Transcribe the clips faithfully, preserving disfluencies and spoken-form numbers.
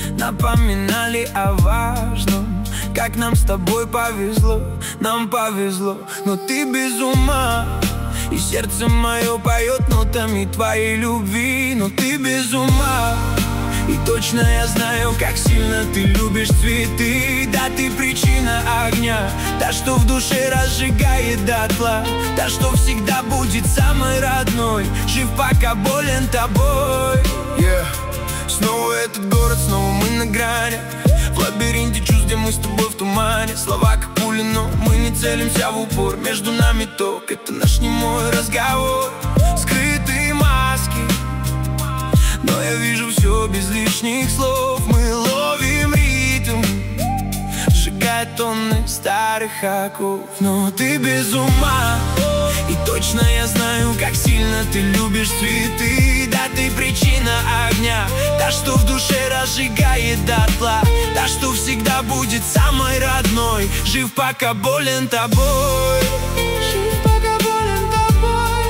напоминали о важном. Как нам с тобой повезло, нам повезло. Но ты без ума, и сердце мое поет нотами твоей любви. Но ты без ума, и точно я знаю, как сильно ты любишь цветы. Да, ты причина огня, та, что в душе разжигает дотла, та, что всегда будет самой родной. Жив, пока болен тобой. yeah. Снова этот город, снова мы на грани, в лабиринте чувств, где мы с тобой в тумане. Слова как пули, но мы не целимся в упор. Между нами ток, это наш немой разговор. Скрытые маски, но я вижу все без лишних слов. Мы ловим ритм, сжигая тонны старых оков. Но ты без ума, и точно я знаю, как сильно ты любишь цветы. Да, ты причина огня, та, что в душе разжигает дотла, та, что всегда будет самой родной. Жив, пока болен тобой. Жив, пока болен тобой.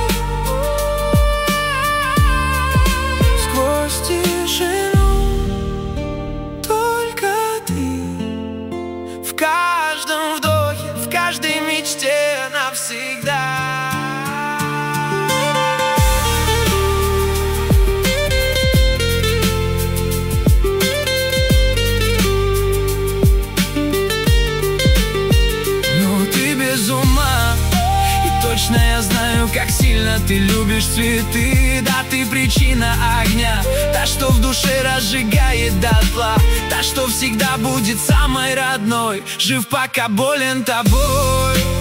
Сквозь тишину только ты, в каждом вдохе, в каждой мечте навсегда. Точно я знаю, как сильно ты любишь цветы. Да, ты причина огня, та, что в душе разжигает дотла, та, что всегда будет самой родной. Жив, пока болен тобой.